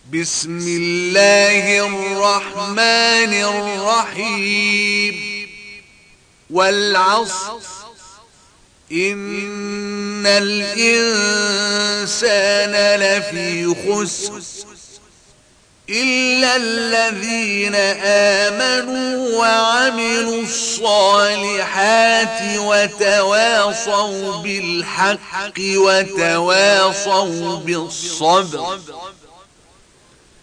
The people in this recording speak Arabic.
بسم الله الرحمن الرحيم والعصر إن الإنسان لفي خسر إلا الذين آمنوا وعملوا الصالحات وتواصوا بالحق وتواصوا بالصبر